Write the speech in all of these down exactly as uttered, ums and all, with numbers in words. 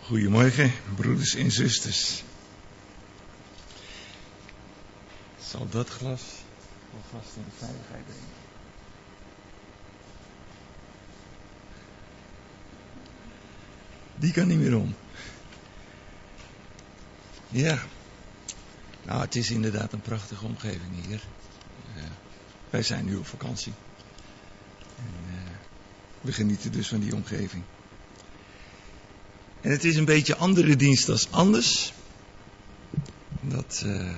Goedemorgen, broeders en zusters. Zal dat glas alvast in de veiligheid brengen? Die kan niet meer om. Ja, nou, het is inderdaad een prachtige omgeving hier. Uh, wij zijn nu op vakantie. En, uh, we genieten dus van die omgeving. En het is een beetje andere dienst dan anders. Dat uh,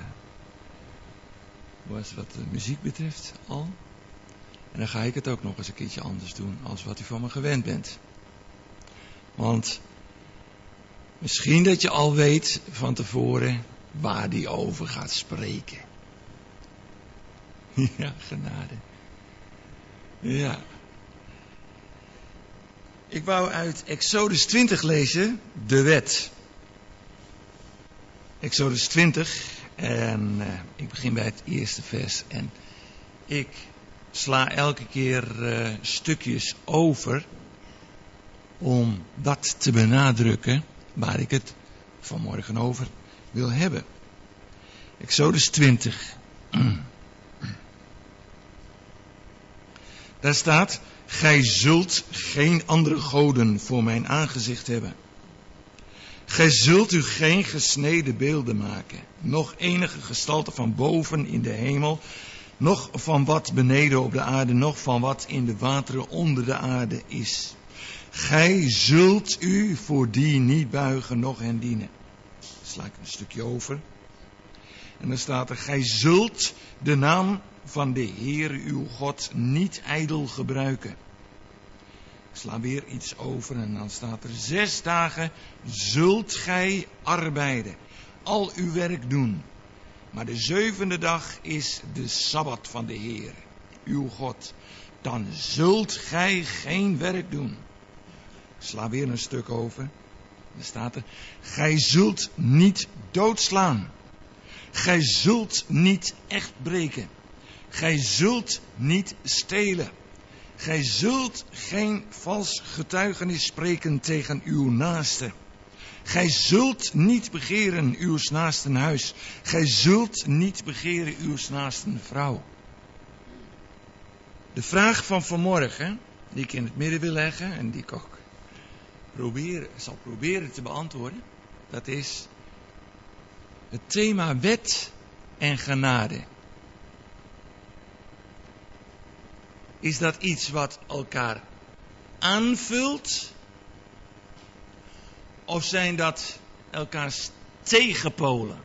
was wat de muziek betreft al. En dan ga ik het ook nog eens een keertje anders doen als wat u van me gewend bent. Want misschien dat je al weet van tevoren waar die over gaat spreken. Ja, genade. Ja. Ik wou uit Exodus twintig lezen, de wet. Exodus twintig en uh, ik begin bij het eerste vers. En ik sla elke keer uh, stukjes over om dat te benadrukken waar ik het vanmorgen over wil hebben. Exodus twintig. Daar staat: gij zult geen andere goden voor mijn aangezicht hebben. Gij zult u geen gesneden beelden maken, noch enige gestalte van boven in de hemel, noch van wat beneden op de aarde, noch van wat in de wateren onder de aarde is. Gij zult u voor die niet buigen, noch hen dienen. Sla ik een stukje over. En dan staat er: gij zult de naam van de Heere uw God niet ijdel gebruiken. Ik sla weer iets over en dan staat er: zes dagen zult gij arbeiden, al uw werk doen. Maar de zevende dag is de Sabbat van de Heere, uw God. Dan zult gij geen werk doen. Ik sla weer een stuk over. Dan staat er: gij zult niet doodslaan. Gij zult niet echt breken. Gij zult niet stelen. Gij zult geen vals getuigenis spreken tegen uw naaste. Gij zult niet begeren uw naasten huis. Gij zult niet begeren uw naasten vrouw. De vraag van vanmorgen, die ik in het midden wil leggen en die ik ook probeer, zal proberen te beantwoorden, dat is het thema wet en genade. Is dat iets wat elkaar aanvult? Of zijn dat elkaars tegenpolen?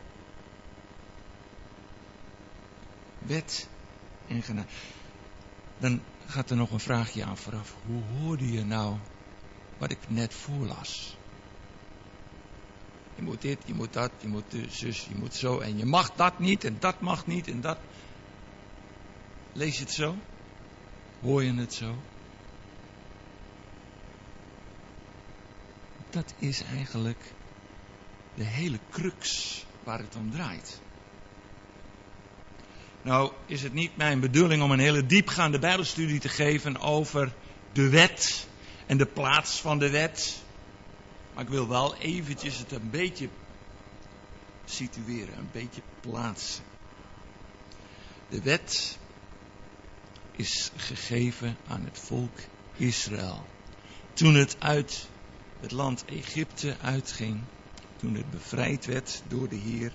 Wet en genade. Dan gaat er nog een vraagje aan vooraf. Hoe hoorde je nou wat ik net voorlas? Je moet dit, je moet dat, je moet zus, je moet zo. En je mag dat niet en dat mag niet en dat. Lees je het zo? Hoor je het zo? Dat is eigenlijk de hele crux waar het om draait. Nou is het niet mijn bedoeling om een hele diepgaande bijbelstudie te geven over de wet en de plaats van de wet. Maar ik wil wel eventjes het een beetje situeren, een beetje plaatsen. De wet is gegeven aan het volk Israël. Toen het uit het land Egypte uitging. Toen het bevrijd werd door de Heer.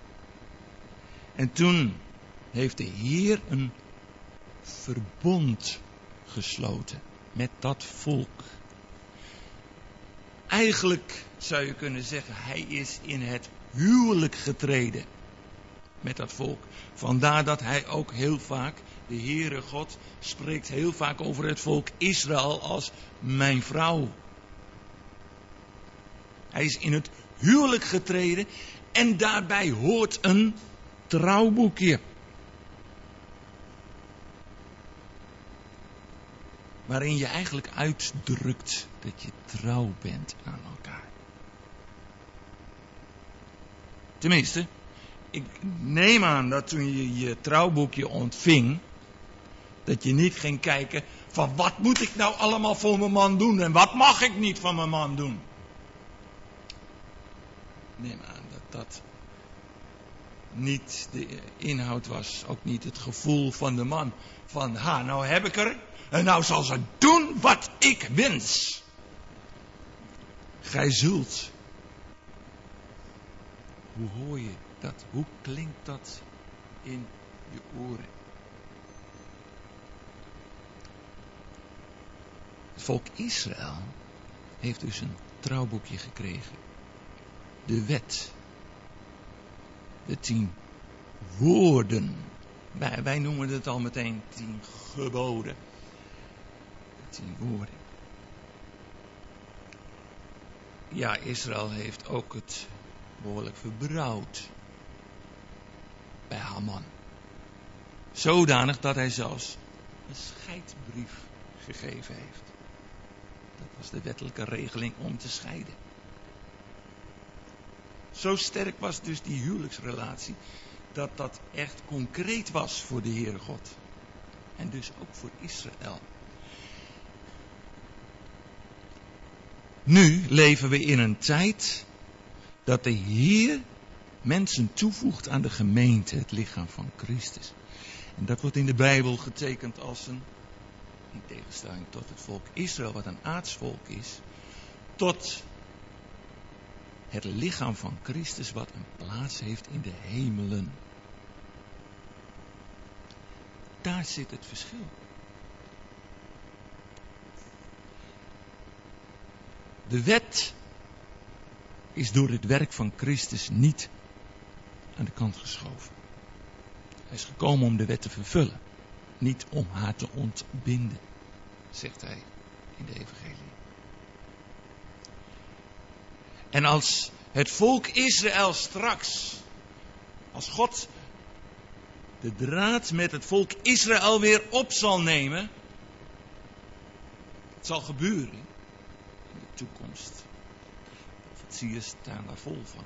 En toen heeft de Heer een verbond gesloten met dat volk. Eigenlijk zou je kunnen zeggen, hij is in het huwelijk getreden met dat volk. Vandaar dat hij ook heel vaak, de Heere God, spreekt heel vaak over het volk Israël als mijn vrouw. Hij is in het huwelijk getreden en daarbij hoort een trouwboekje. Waarin je eigenlijk uitdrukt dat je trouw bent aan elkaar. Tenminste, ik neem aan dat toen je je trouwboekje ontving, dat je niet ging kijken van wat moet ik nou allemaal voor mijn man doen en wat mag ik niet van mijn man doen. neem aan dat dat niet de inhoud was, ook niet het gevoel van de man. Van, ha, nou heb ik er, en nou zal ze doen wat ik wens. Gij zult. Hoe hoor je dat? Hoe klinkt dat in je oren? Het volk Israël heeft dus een trouwboekje gekregen. De wet. De tien woorden. Wij, wij noemen het al meteen tien geboden. De tien woorden. Ja, Israël heeft ook het behoorlijk verbrouwd bij Haman. Zodanig dat hij zelfs een scheidbrief gegeven heeft. Dat was de wettelijke regeling om te scheiden. Zo sterk was dus die huwelijksrelatie, dat dat echt concreet was voor de Heere God. En dus ook voor Israël. Nu leven we in een tijd dat de Heer mensen toevoegt aan de gemeente, het lichaam van Christus. En dat wordt in de Bijbel getekend als een, in tegenstelling tot het volk Israël, wat een aardsvolk is, tot het lichaam van Christus wat een plaats heeft in de hemelen. Daar zit het verschil. De wet is door het werk van Christus niet aan de kant geschoven. Hij is gekomen om de wet te vervullen, niet om haar te ontbinden, zegt hij in de evangelie. En als het volk Israël straks, als God de draad met het volk Israël weer op zal nemen, het zal gebeuren in de toekomst. De profetieën staan daar vol van.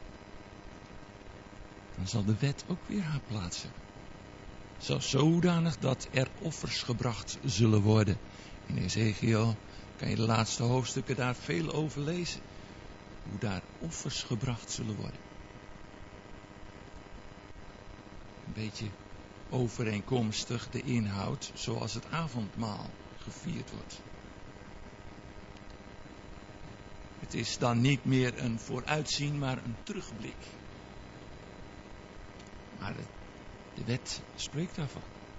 Dan zal de wet ook weer haar plaats hebben. Zelfs zodanig dat er offers gebracht zullen worden. In Ezekiel kan je de laatste hoofdstukken daar veel over lezen. Hoe daar offers gebracht zullen worden. Een beetje overeenkomstig de inhoud zoals het avondmaal gevierd wordt. Het is dan niet meer een vooruitzien, maar een terugblik. Maar de, de wet spreekt daarvan.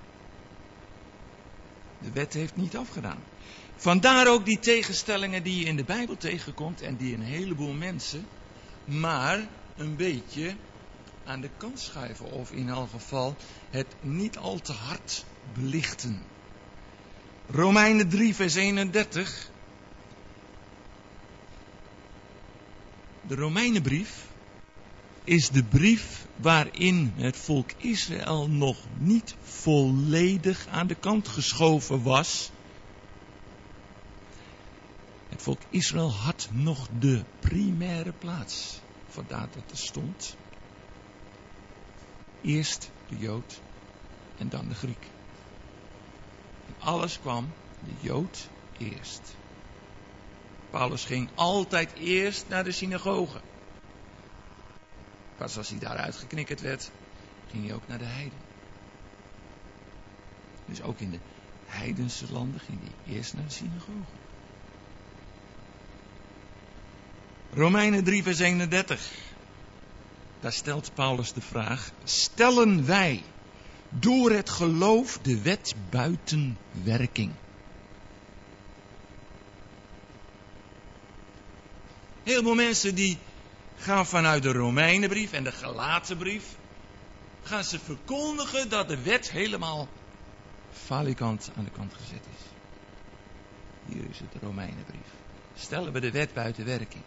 De wet heeft niet afgedaan. Vandaar ook die tegenstellingen die je in de Bijbel tegenkomt en die een heleboel mensen maar een beetje aan de kant schuiven of in elk geval het niet al te hard belichten. Romeinen drie vers eenendertig. De Romeinenbrief is de brief waarin het volk Israël nog niet volledig aan de kant geschoven was. Het volk Israël had nog de primaire plaats. Vandaar dat er stond. Eerst de Jood en dan de Griek. En alles kwam de Jood eerst. Paulus ging altijd eerst naar de synagoge. Pas als hij daar uitgeknikkerd werd, ging hij ook naar de heiden. Dus ook in de heidense landen ging hij eerst naar de synagoge. Romeinen drie vers eenendertig. Daar stelt Paulus de vraag: stellen wij door het geloof de wet buiten werking? Heel veel mensen die gaan vanuit de Romeinenbrief en de Galatenbrief, gaan ze verkondigen dat de wet helemaal falikant aan de kant gezet is. Hier is het Romeinenbrief. Stellen we de wet buiten werking?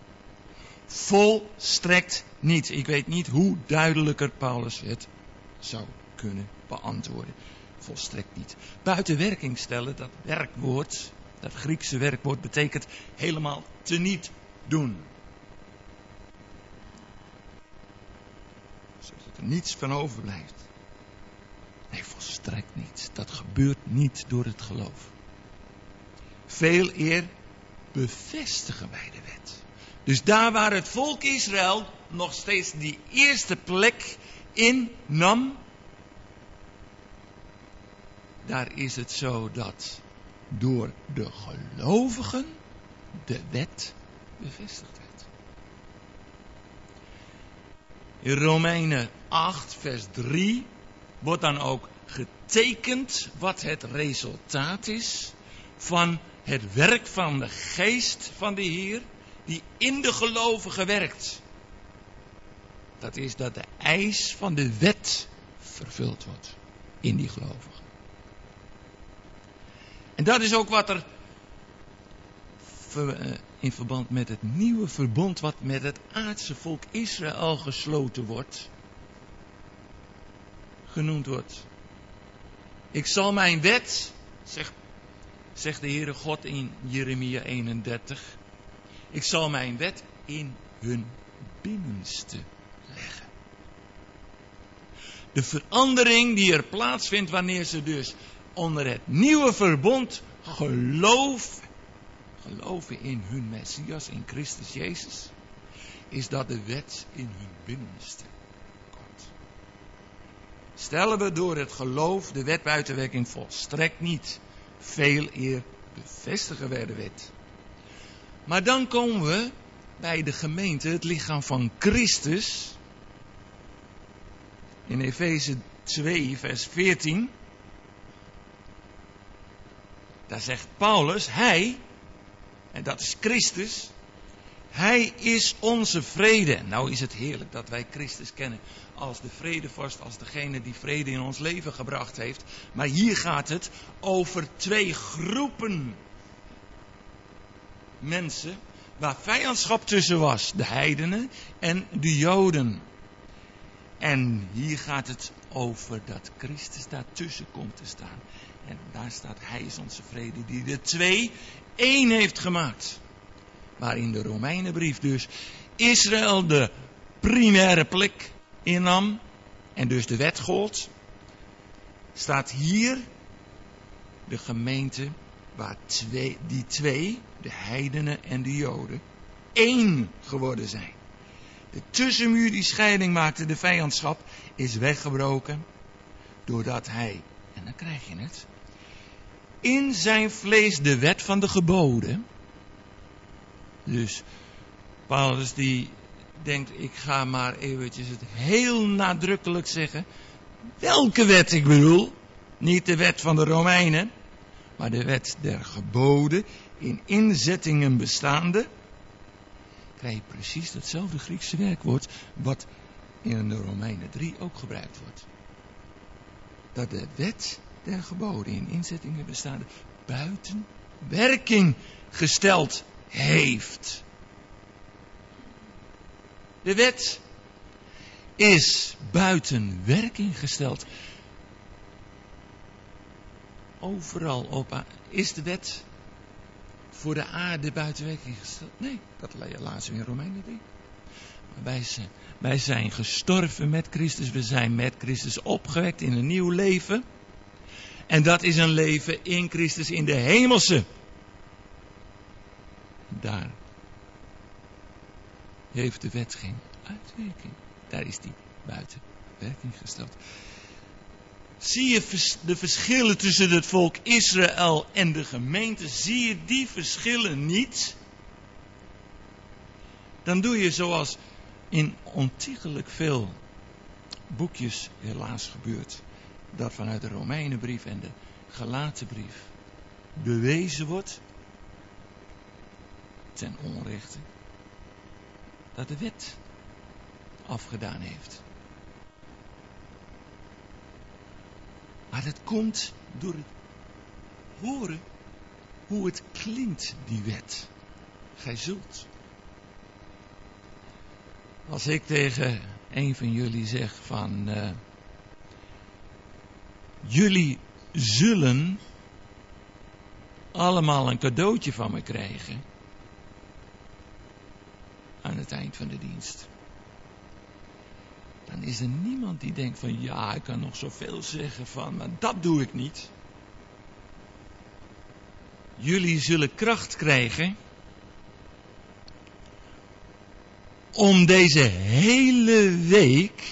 Volstrekt niet. Ik weet niet hoe duidelijker Paulus het zou kunnen beantwoorden. Volstrekt niet. Buiten werking stellen, dat werkwoord, dat Griekse werkwoord, betekent helemaal teniet doen. Zodat er niets van overblijft. Nee, volstrekt niet. Dat gebeurt niet door het geloof. Veel eer bevestigen wij de wet. Dus daar waar het volk Israël nog steeds die eerste plek innam, daar is het zo dat door de gelovigen de wet bevestigd werd. In Romeinen acht vers drie wordt dan ook getekend wat het resultaat is van het werk van de geest van de Heer die in de gelovigen werkt. Dat is dat de eis van de wet vervuld wordt in die gelovigen. En dat is ook wat er in verband met het nieuwe verbond wat met het aardse volk Israël gesloten wordt, genoemd wordt. Ik zal mijn wet, zegt, zegt de Heere God in Jeremia eenendertig, ik zal mijn wet in hun binnenste leggen. De verandering die er plaatsvindt wanneer ze dus onder het nieuwe verbond geloof, geloven in hun Messias, in Christus Jezus, is dat de wet in hun binnenste komt. Stellen we door het geloof de wet buiten werking, volstrekt niet. Veel eer bevestigen we de wet. Maar dan komen we bij de gemeente, het lichaam van Christus. In Efeze twee vers veertien. Daar zegt Paulus, hij, en dat is Christus, hij is onze vrede. Nou is het heerlijk dat wij Christus kennen als de vredevorst, als degene die vrede in ons leven gebracht heeft. Maar hier gaat het over twee groepen mensen waar vijandschap tussen was. De heidenen en de Joden. En hier gaat het over dat Christus daartussen komt te staan. En daar staat, hij is onze vrede die de twee één heeft gemaakt. Waarin de Romeinenbrief dus Israël de primaire plek innam en dus de wet gold, staat hier de gemeente waar twee, die twee, de heidenen en de Joden, één geworden zijn. De tussenmuur die scheiding maakte, de vijandschap, is weggebroken doordat hij, en dan krijg je het, in zijn vlees de wet van de geboden. Dus Paulus die denkt, ik ga maar eventjes het heel nadrukkelijk zeggen. Welke wet ik bedoel? Niet de wet van de Romeinen, maar de wet der geboden, in inzettingen bestaande. Krijg je precies datzelfde Griekse werkwoord wat in de Romeinen drie ook gebruikt wordt. Dat de wet der geboden in inzettingen bestaande buiten werking gesteld heeft. De wet is buiten werking gesteld. Overal op is de wet voor de aarde buiten werking gesteld. Nee, dat lazen we in Romeinen drie. Maar wij zijn, wij zijn gestorven met Christus. We zijn met Christus opgewekt in een nieuw leven. En dat is een leven in Christus in de hemelse. Daar heeft de wet geen uitwerking. Daar is die buiten werking gesteld. Zie je de verschillen tussen het volk Israël en de gemeente? Zie je die verschillen niet? Dan doe je zoals in ontiegelijk veel boekjes helaas gebeurt. Dat vanuit de Romeinenbrief en de Galatenbrief bewezen wordt, ten onrechte, dat de wet afgedaan heeft. Maar dat komt door het horen hoe het klinkt, die wet. Gij zult. Als ik tegen een van jullie zeg van, uh, jullie zullen allemaal een cadeautje van me krijgen aan het eind van de dienst. Dan is er niemand die denkt van, ja, ik kan nog zoveel zeggen van, maar dat doe ik niet. Jullie zullen kracht krijgen om deze hele week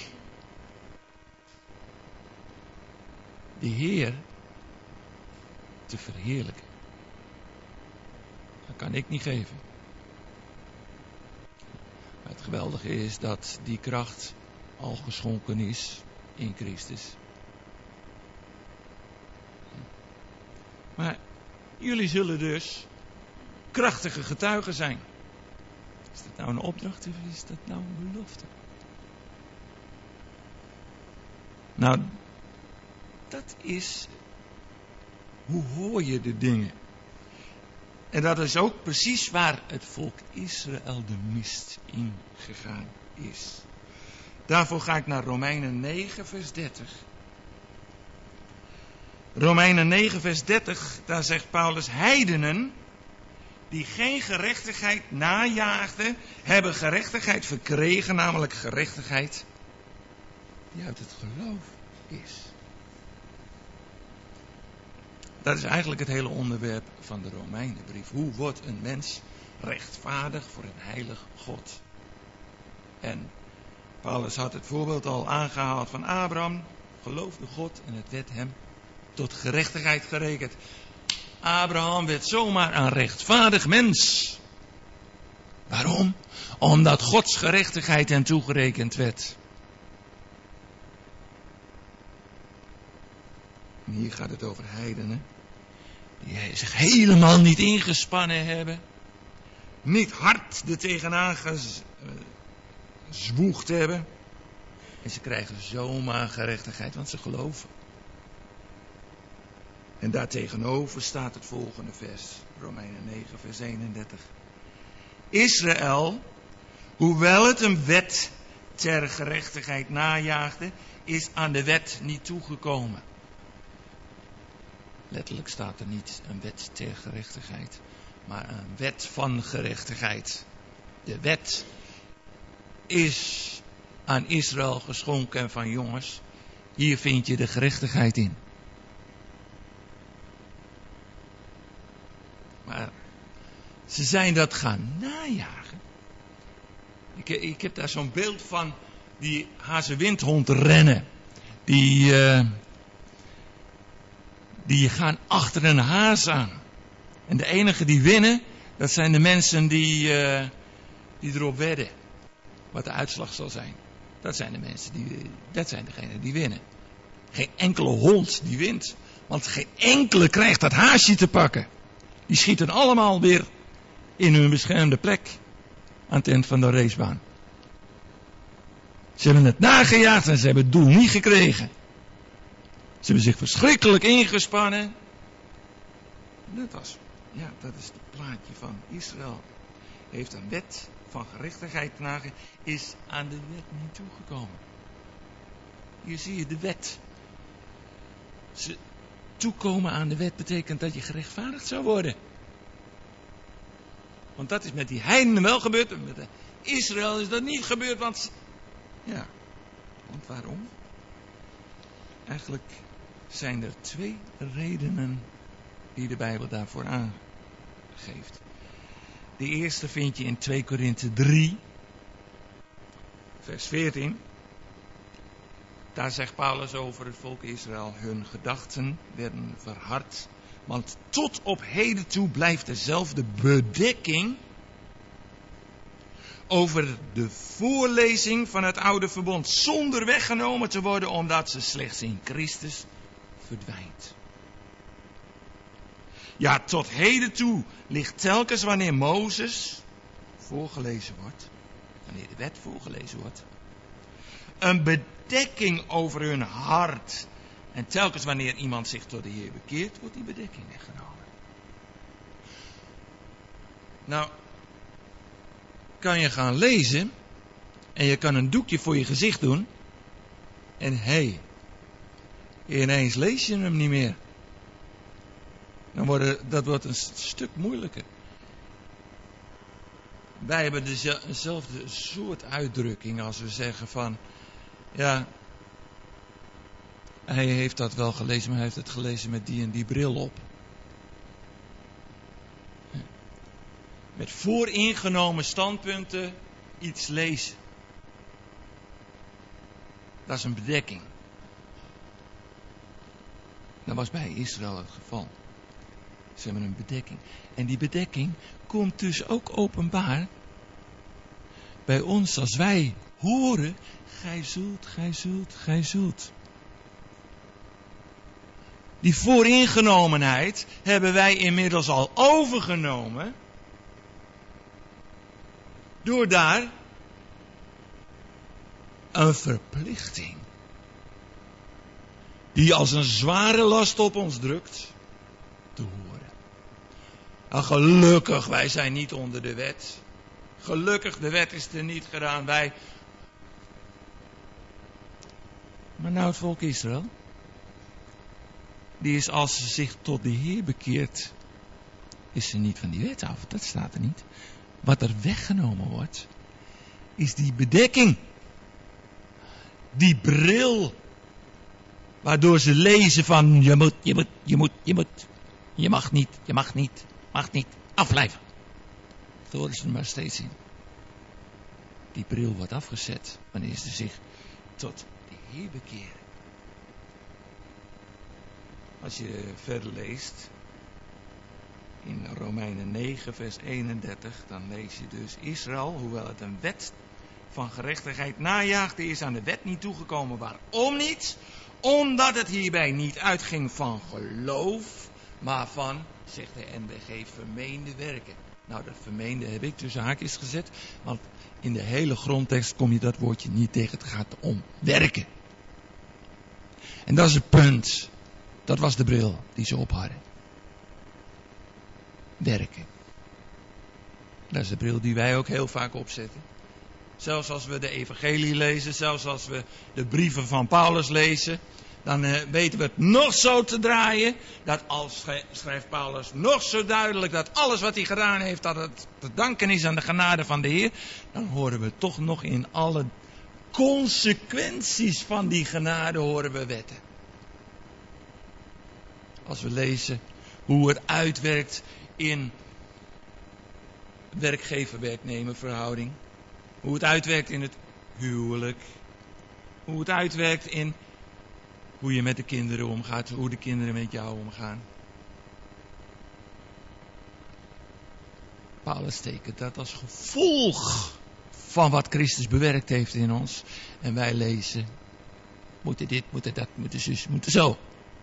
de Heer te verheerlijken. Dat kan ik niet geven. Maar het geweldige is dat die kracht al geschonken is in Christus. Maar jullie zullen dus krachtige getuigen zijn. Is dat nou een opdracht of is dat nou een belofte? Nou, dat is, hoe hoor je de dingen? En dat is ook precies waar het volk Israël de mist in gegaan is. Daarvoor ga ik naar Romeinen negen vers dertig. Romeinen negen vers dertig, daar zegt Paulus: heidenen die geen gerechtigheid najaagden, hebben gerechtigheid verkregen, namelijk gerechtigheid die uit het geloof is. Dat is eigenlijk het hele onderwerp van de Romeinenbrief. Hoe wordt een mens rechtvaardig voor een heilig God? En Paulus had het voorbeeld al aangehaald van Abraham. Geloofde God en het werd hem tot gerechtigheid gerekend. Abraham werd zomaar een rechtvaardig mens. Waarom? Omdat Gods gerechtigheid hem toegerekend werd. En hier gaat het over heidenen. Die zich helemaal niet ingespannen hebben. Niet hard er tegenaan gezwoegd hebben. En ze krijgen zomaar gerechtigheid, want ze geloven. En daartegenover staat het volgende vers. Romeinen negen vers eenendertig. Israël, hoewel het een wet ter gerechtigheid najaagde, is aan de wet niet toegekomen. Letterlijk staat er niet een wet ter gerechtigheid, maar een wet van gerechtigheid. De wet is aan Israël geschonken en van jongens, hier vind je de gerechtigheid in. Maar ze zijn dat gaan najagen. Ik, ik heb daar zo'n beeld van die hazenwindhond rennen. Die, uh, die gaan achter een haas aan. En de enige die winnen, dat zijn de mensen die, uh, die erop wedden. Wat de uitslag zal zijn. Dat zijn de mensen die, dat zijn degenen die winnen. Geen enkele hond die wint. Want geen enkele krijgt dat haasje te pakken. Die schieten allemaal weer in hun beschermde plek aan het eind van de racebaan. Ze hebben het nagejaagd en ze hebben het doel niet gekregen. Ze hebben zich verschrikkelijk ingespannen. Dat was, ja, dat is het plaatje van Israël. Heeft een wet van gerechtigheid nagejaagd, is aan de wet niet toegekomen. Hier zie je de wet. Ze toekomen aan de wet betekent dat je gerechtvaardigd zou worden. Want dat is met die heidenen wel gebeurd. En met Israël is dat niet gebeurd. Want, ja, want waarom? Eigenlijk zijn er twee redenen die de Bijbel daarvoor aangeeft. De eerste vind je in twee Korinthe drie, vers veertien. Daar zegt Paulus over het volk Israël: hun gedachten werden verhard. Want tot op heden toe blijft dezelfde bedekking over de voorlezing van het oude verbond zonder weggenomen te worden, omdat ze slechts in Christus verdwijnt. Ja, tot heden toe ligt telkens wanneer Mozes voorgelezen wordt, wanneer de wet voorgelezen wordt, een bedekking over hun hart. En telkens wanneer iemand zich tot de Heer bekeert, wordt die bedekking weggenomen. Nou, kan je gaan lezen en je kan een doekje voor je gezicht doen. En hé, hey, ineens lees je hem niet meer. Dan wordt, dat wordt een stuk moeilijker. Wij hebben dezelfde soort uitdrukking als we zeggen van, ja, hij heeft dat wel gelezen, maar hij heeft het gelezen met die en die bril op. Met vooringenomen standpunten iets lezen. Dat is een bedekking. Dat was bij Israël het geval. Ze hebben een bedekking. En die bedekking komt dus ook openbaar bij ons als wij horen, gij zult, gij zult, gij zult. Die vooringenomenheid hebben wij inmiddels al overgenomen door daar een verplichting die als een zware last op ons drukt te horen. En gelukkig, wij zijn niet onder de wet. Gelukkig, de wet is er niet gedaan. Wij. Maar nou het volk Israël, die is als ze zich tot de Heer bekeert, is ze niet van die wet af. Dat staat er niet. Wat er weggenomen wordt, is die bedekking. Die bril. Waardoor ze lezen van je moet, je moet, je moet, je moet. Je mag niet, je mag niet, mag niet. Afblijven. Dat horen ze er maar steeds in. Die bril wordt afgezet wanneer ze zich tot de Heer bekeren. Als je verder leest in Romeinen negen vers eenendertig, dan lees je dus Israël, hoewel het een wet van gerechtigheid najaagde, is aan de wet niet toegekomen. Waarom niet? Omdat het hierbij niet uitging van geloof, maar van, zegt de N B G, vermeende werken. Nou, dat vermeende heb ik tussen haakjes gezet, want in de hele grondtekst kom je dat woordje niet tegen. Het gaat om werken. En dat is het punt. Dat was de bril die ze op hadden. Werken. Dat is de bril die wij ook heel vaak opzetten. Zelfs als we de evangelie lezen, zelfs als we de brieven van Paulus lezen, dan uh, weten we het nog zo te draaien, dat als schrijft Paulus nog zo duidelijk dat alles wat hij gedaan heeft, dat het te danken is aan de genade van de Heer, dan horen we toch nog in alle consequenties van die genade horen we wetten. Als we lezen hoe het uitwerkt in werkgever-werknemer verhouding, hoe het uitwerkt in het huwelijk, hoe het uitwerkt in hoe je met de kinderen omgaat, hoe de kinderen met jou omgaan. Paulus tekent dat als gevolg van wat Christus bewerkt heeft in ons. En wij lezen, moeten dit, moeten dat, moeten zus, moeten zo.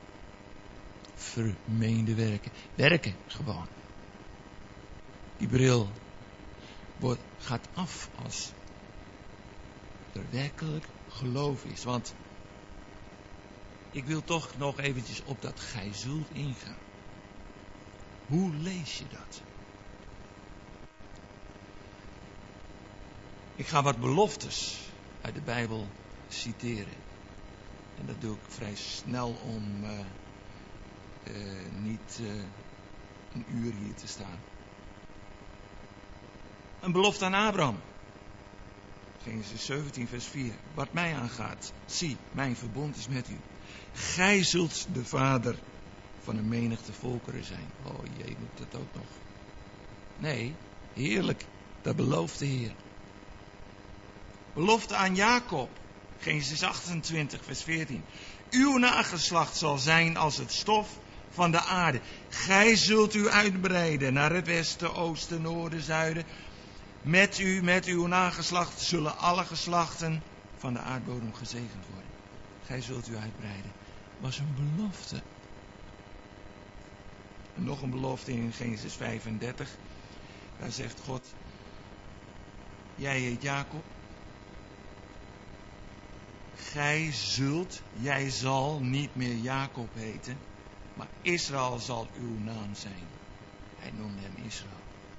Vermeende werken. Werken gewoon. Die bril wordt, gaat af als er werkelijk geloof is. Want ik wil toch nog eventjes op dat gij zult ingaan. Hoe lees je dat? Ik ga wat beloftes uit de Bijbel citeren. En dat doe ik vrij snel om uh, uh, niet uh, een uur hier te staan. Een belofte aan Abraham. Genesis zeventien vers vier. Wat mij aangaat, zie, mijn verbond is met u. Gij zult de vader van een menigte volkeren zijn. Oh jee, moet dat ook nog? Nee, heerlijk, dat belooft de Heer. Belofte aan Jacob. Genesis achtentwintig vers veertien. Uw nageslacht zal zijn als het stof van de aarde. Gij zult u uitbreiden naar het westen, oosten, noorden, zuiden. Met u, met uw nageslacht zullen alle geslachten van de aardbodem gezegend worden. Gij zult u uitbreiden. Was een belofte. En nog een belofte in Genesis vijfendertig. Daar zegt God, jij heet Jacob. Gij zult, jij zal niet meer Jacob heten, maar Israël zal uw naam zijn. Hij noemde hem Israël.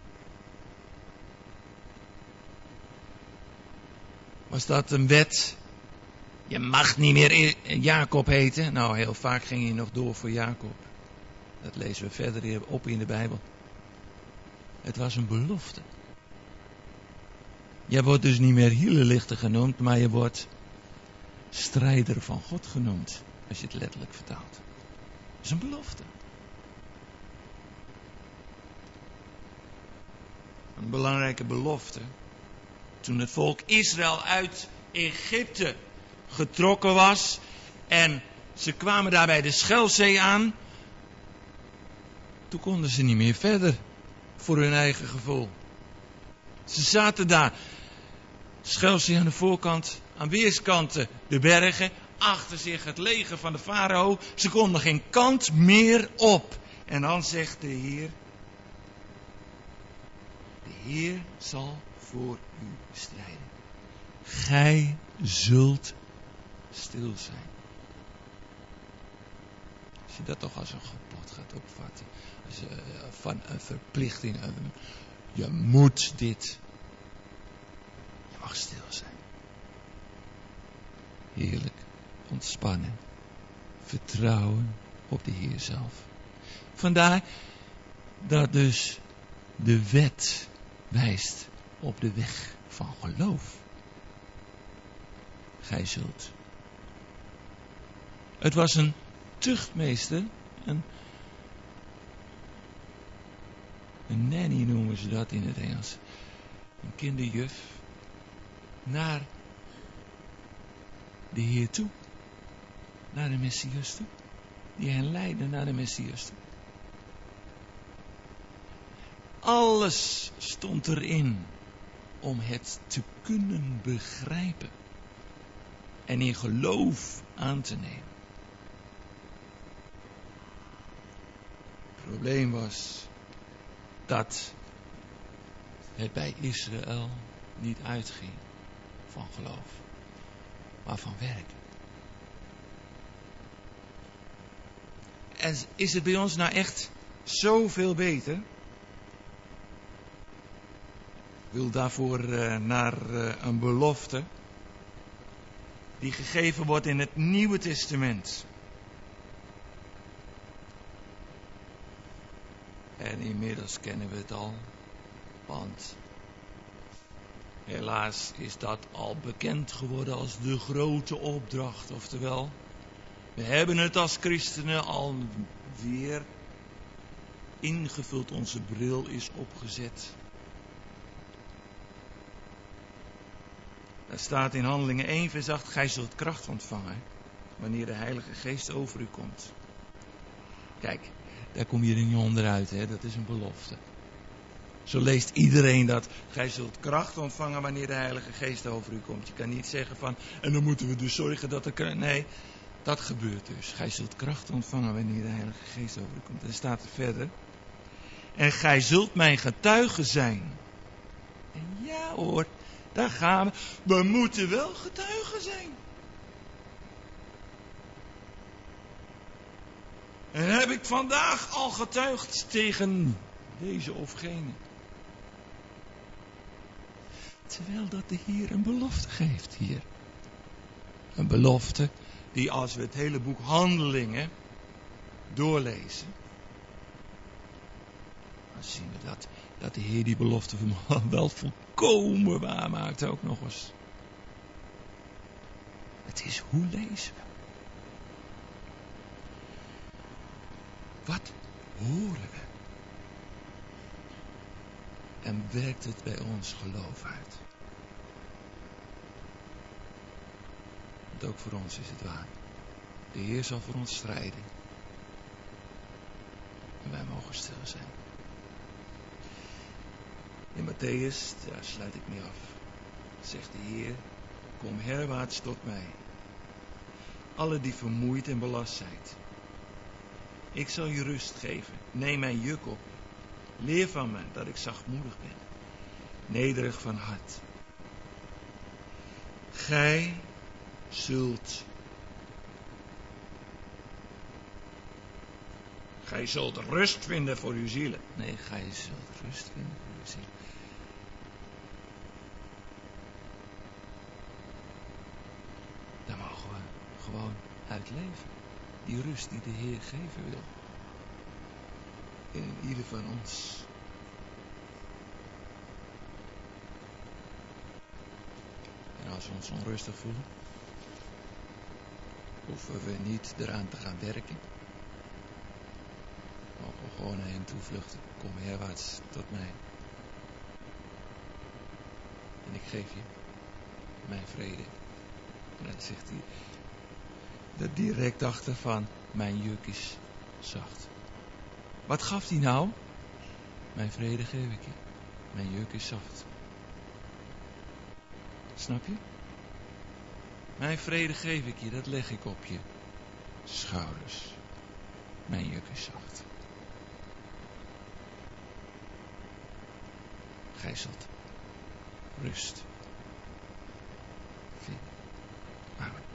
Was dat een wet? Je mag niet meer Jacob heten. Nou, heel vaak ging hij nog door voor Jacob. Dat lezen we verder op in de Bijbel. Het was een belofte. Je wordt dus niet meer hielenlichter genoemd, maar je wordt strijder van God genoemd. Als je het letterlijk vertaalt. Dat is een belofte. Een belangrijke belofte toen het volk Israël uit Egypte getrokken was en ze kwamen daar bij de Schelzee aan, toen konden ze niet meer verder voor hun eigen gevoel. Ze zaten daar, Schelzee aan de voorkant, aan weerskanten de bergen, achter zich het leger van de farao. Ze konden geen kant meer op. En dan zegt de Heer, de Heer zal voor u strijden. Gij zult stil zijn. Als je dat toch als een gebod gaat opvatten, als, uh, van een verplichting, uh, je moet dit, je mag stil zijn. Heerlijk, ontspannen, vertrouwen op de Heer zelf. Vandaar dat dus de wet wijst op de weg van geloof. Gij zult. Het was een tuchtmeester, een, een nanny noemen ze dat in het Engels, een kinderjuf, naar de Heer toe, naar de Messias toe, die hen leidde naar de Messias toe. Alles stond erin om het te kunnen begrijpen en in geloof aan te nemen. Het probleem was dat het bij Israël niet uitging van geloof, maar van werk. En is het bij ons nou echt zoveel beter? Ik wil daarvoor uh, naar uh, een belofte die gegeven wordt in het Nieuwe Testament. En inmiddels kennen we het al, want helaas is dat al bekend geworden als de grote opdracht. Oftewel, we hebben het als christenen al weer ingevuld, onze bril is opgezet. Er staat in Handelingen één vers acht, gij zult kracht ontvangen wanneer de Heilige Geest over u komt. Kijk, daar kom je er niet onderuit, hè? Dat is een belofte. Zo leest iedereen dat. Gij zult kracht ontvangen wanneer de Heilige Geest over u komt. Je kan niet zeggen van, en dan moeten we dus zorgen dat er... Nee, dat gebeurt dus. Gij zult kracht ontvangen wanneer de Heilige Geest over u komt. En dan staat er verder. En gij zult mijn getuige zijn. En ja hoor, daar gaan we. We moeten wel getuigen zijn. En heb ik vandaag al getuigd tegen deze of gene. Terwijl dat de Heer een belofte geeft hier. Een belofte die als we het hele boek Handelingen doorlezen, dan zien we dat, dat de Heer die belofte wel volkomen waar maakt ook nog eens. Het is hoe lezen we? Wat horen we? En werkt het bij ons geloof uit? Want ook voor ons is het waar. De Heer zal voor ons strijden. En wij mogen stil zijn. In Matthäus, daar sluit ik mee af, zegt de Heer, kom herwaarts tot mij. Alle die vermoeid en belast zijn. Ik zal je rust geven. Neem mijn juk op. Leer van mij dat ik zachtmoedig ben. Nederig van hart. Gij zult. Gij zult rust vinden voor uw zielen. Nee, gij zult rust vinden voor uw zielen. Daar mogen we gewoon uit leven. Die rust die de Heer geven wil. In ieder van ons. En als we ons onrustig voelen, hoeven we niet eraan te gaan werken. Mogen we gewoon naar hem toevluchten. Kom herwaarts tot mij. En ik geef je mijn vrede. En dat zegt hij er direct achter van, mijn juk is zacht. Wat gaf hij nou? Mijn vrede geef ik je. Mijn juk is zacht. Snap je? Mijn vrede geef ik je, dat leg ik op je schouders. Mijn juk is zacht. Gij zult rust vinden. Amen.